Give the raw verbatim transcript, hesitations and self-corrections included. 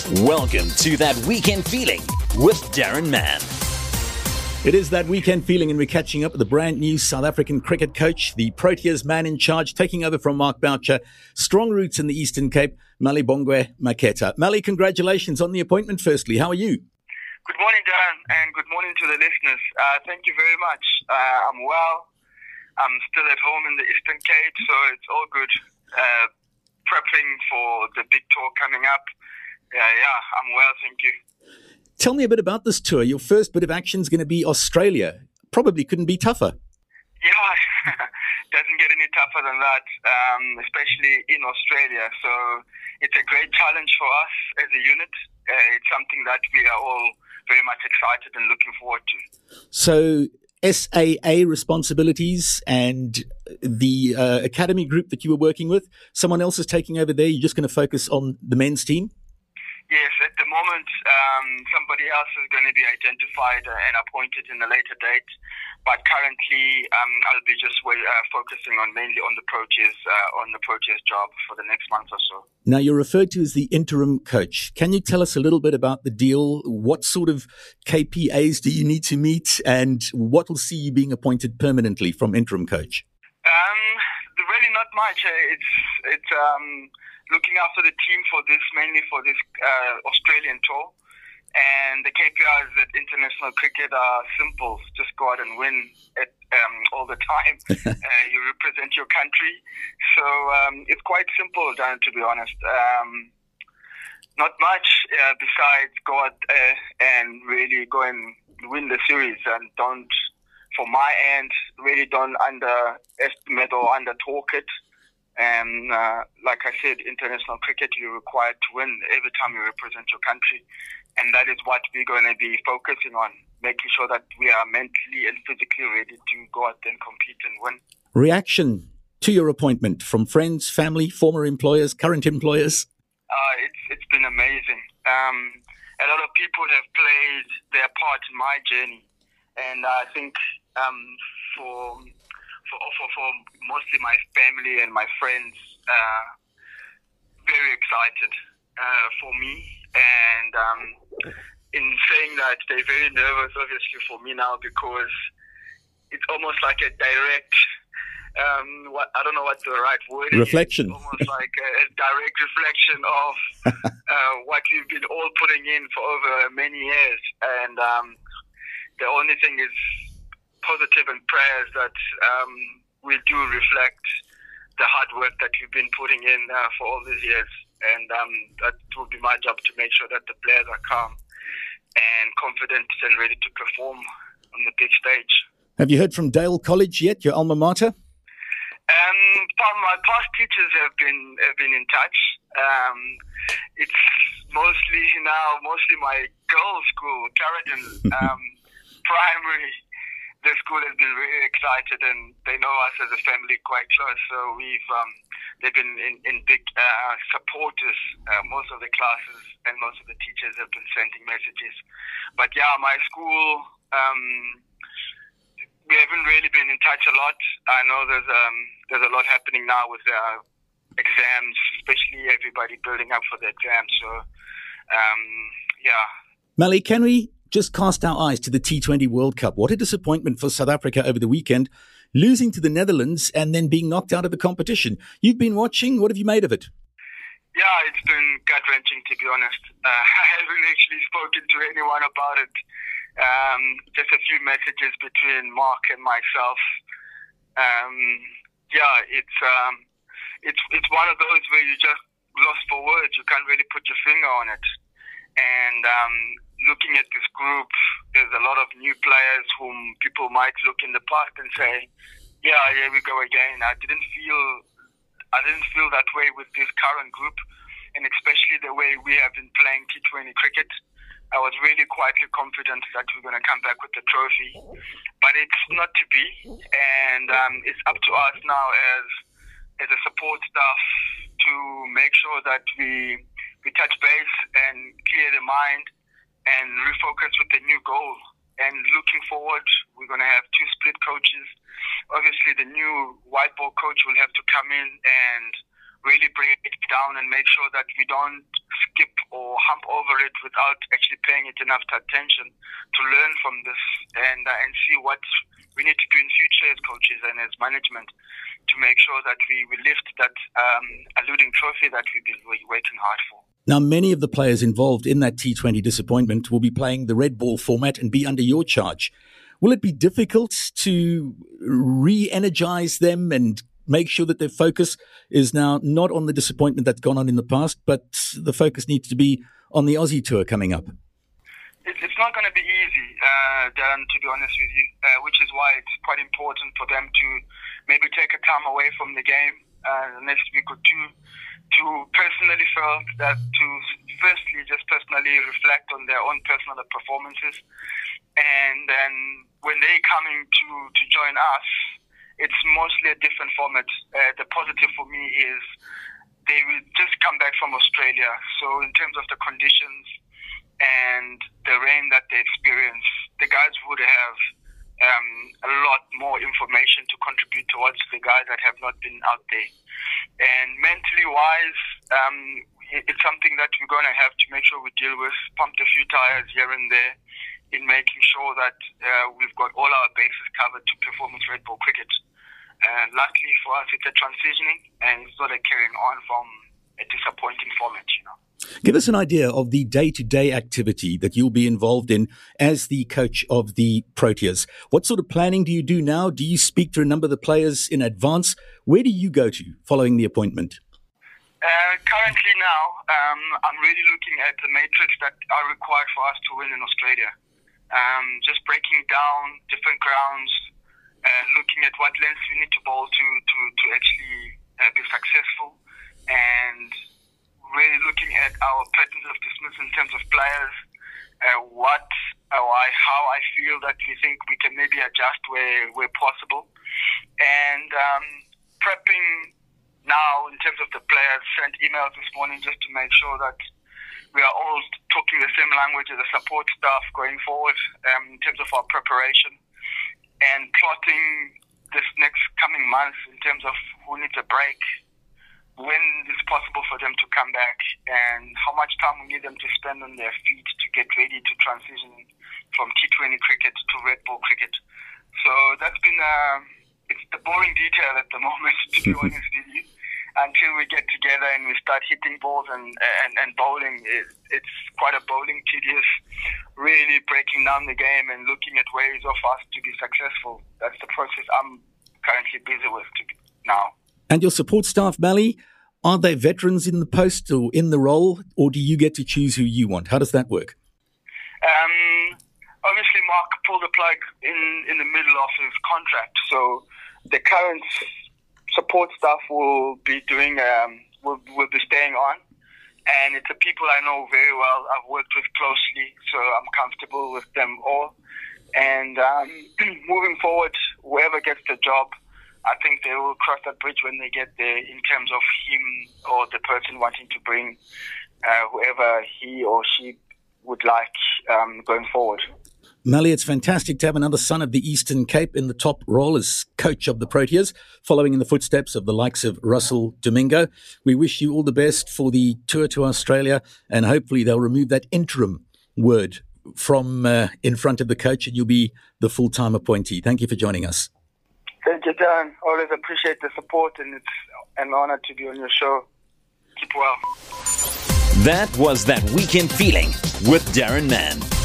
Welcome to That Weekend Feeling with Darren Mann. It is that weekend feeling, and we're catching up with the brand new South African cricket coach, the Proteas man in charge, taking over from Mark Boucher. Strong roots in the Eastern Cape, Malibongwe Maketa. Mali, congratulations on the appointment firstly. How are you? Good morning, Darren, and good morning to the listeners. Uh, thank you very much. Uh, I'm well. I'm still at home in the Eastern Cape, so it's all good. Uh, prepping for the big tour coming up. Yeah, yeah, I'm well, thank you. Tell me a bit about this tour. Your first bit of action is going to be Australia. Probably couldn't be tougher. Yeah, doesn't get any tougher than that, um, especially in Australia. So it's a great challenge for us as a unit. Uh, it's something that we are all very much excited and looking forward to. So S A A responsibilities and the uh, academy group that you were working with, someone else is taking over there. You're just going to focus on the men's team? Yes, at the moment, um, somebody else is going to be identified and appointed in a later date. But currently, um, I'll be just uh, focusing on mainly on the Proteas, uh, on the Proteas job for the next month or so. Now, you're referred to as the interim coach. Can you tell us a little bit about the deal? What sort of K P As do you need to meet, and what will see you being appointed permanently from interim coach? Um, really not much. It's it's. Um, looking after the team for this, mainly for this uh, Australian tour. And the K P Is at international cricket are simple. Just go out and win at, um, all the time. uh, you represent your country. So um, it's quite simple, Dan, to be honest. Um, not much uh, besides go out uh, and really go and win the series. And don't, for my end, really don't underestimate or under-talk it. And uh, like I said, international cricket, you're required to win every time you represent your country. And that is what we're going to be focusing on, making sure that we are mentally and physically ready to go out and compete and win. Reaction to your appointment from friends, family, former employers, current employers? Uh, it's it's been amazing. Um, a lot of people have played their part in my journey. And I think um, for... For, for, for mostly my family and my friends, uh, very excited uh, for me. And um, in saying that, they're very nervous, obviously, for me now, because it's almost like a direct, um, what, I don't know what the right word reflection. is. It's almost like a, a direct reflection of uh, what we've been all putting in for over many years. And um, the only thing is, positive and prayers that um, we do reflect the hard work that we've been putting in uh, for all these years. And um, that will be my job to make sure that the players are calm and confident and ready to perform on the big stage. Have you heard from Dale College yet, your alma mater? Um, my past teachers have been have been in touch. Um, it's mostly now, mostly my girls' school, Clarendon um, Primary. The school has been really excited, and they know us as a family quite close. So we've um, they've been in, in big uh, supporters. Uh, most of the classes and most of the teachers have been sending messages. But yeah, my school, um, we haven't really been in touch a lot. I know there's um, there's a lot happening now with uh, exams, especially everybody building up for the exams. So um, yeah. Mali, can we just cast our eyes to the T twenty World Cup? What a disappointment for South Africa over the weekend, losing to the Netherlands and then being knocked out of the competition. You've been watching. What have you made of it? Yeah, it's been gut-wrenching, to be honest. Uh, I haven't actually spoken to anyone about it. Um, just a few messages between Mark and myself. Um, yeah, it's um, it's it's one of those where you just lost for words. You can't really put your finger on it. And um, looking at this group, there's a lot of new players whom people might look in the past and say, yeah, here we go again. I didn't feel I didn't feel that way with this current group, and especially the way we have been playing T twenty cricket. I was really quietly confident that we're going to come back with the trophy. But it's not to be, and um, it's up to us now as as a support staff to make sure that we we touch base and clear the mind and refocus with the new goal. And looking forward, we're going to have two split coaches. Obviously, the new white ball coach will have to come in and really break it down and make sure that we don't skip or hump over it without actually paying it enough attention to learn from this and uh, and see what we need to do in future as coaches and as management to make sure that we, we lift that um, eluding trophy that we've been waiting hard for. Now, many of the players involved in that T twenty disappointment will be playing the red ball format and be under your charge. Will it be difficult to re-energize them and make sure that their focus is now not on the disappointment that's gone on in the past, but the focus needs to be on the Aussie tour coming up? It's not going to be easy, uh, Darren, to be honest with you, uh, which is why it's quite important for them to maybe take a time away from the game uh, next week or two, to personally feel that to firstly just personally reflect on their own personal performances, and then when they're coming to, to join us, it's mostly a different format. Uh, the positive for me is they will just come back from Australia. So in terms of the conditions and the rain that they experience, the guys would have um, a lot more information to contribute towards the guys that have not been out there. And mentally wise, um, it's something that we're going to have to make sure we deal with, pump a few tires here and there in making sure that uh, we've got all our bases covered to performance red ball cricket. Uh, luckily for us, it's a transitioning and it's not a carrying on from a disappointing format, you know. Give us an idea of the day-to-day activity that you'll be involved in as the coach of the Proteas. What sort of planning do you do now? Do you speak to a number of the players in advance? Where do you go to following the appointment? Uh, currently now, um, I'm really looking at the matrix that are required for us to win in Australia. Um, just breaking down different grounds, uh, looking at what lengths we need to bowl to to, to actually uh, be successful, and really looking at our patterns of dismissal in terms of players, uh, what, uh, I, how I feel that we think we can maybe adjust where, where possible, and um, prepping now in terms of the players. Sent emails this morning just to make sure that we are all talking the same language as the support staff going forward um, in terms of our preparation, and plotting this next coming months in terms of who needs a break, when it's possible for them to come back, and how much time we need them to spend on their feet to get ready to transition from T twenty cricket to red ball cricket. So that's been, uh, it's the boring detail at the moment, to be honest with you. Until we get together and we start hitting balls and and, and bowling, it, it's quite a bowling tedious, really breaking down the game and looking at ways of us to be successful. That's the process I'm currently busy with to be, now. And your support staff, Mally, are they veterans in the post or in the role, or do you get to choose who you want? How does that work? Um, obviously, Mark pulled the plug in, in the middle of his contract, so the current support staff will be doing, um, will, will be staying on, and it's the people I know very well. I've worked with closely, so I'm comfortable with them all. And um, moving forward, whoever gets the job, I think they will cross that bridge when they get there in terms of him or the person wanting to bring uh, whoever he or she would like um, going forward. Mally, it's fantastic to have another son of the Eastern Cape in the top role as coach of the Proteas, following in the footsteps of the likes of Russell Domingo. We wish you all the best for the tour to Australia, and hopefully they'll remove that interim word from uh, in front of the coach and you'll be the full-time appointee. Thank you for joining us. Thank you, Dan. Always appreciate the support, and it's an honor to be on your show. Keep well. That was That Weekend Feeling with Darren Mann.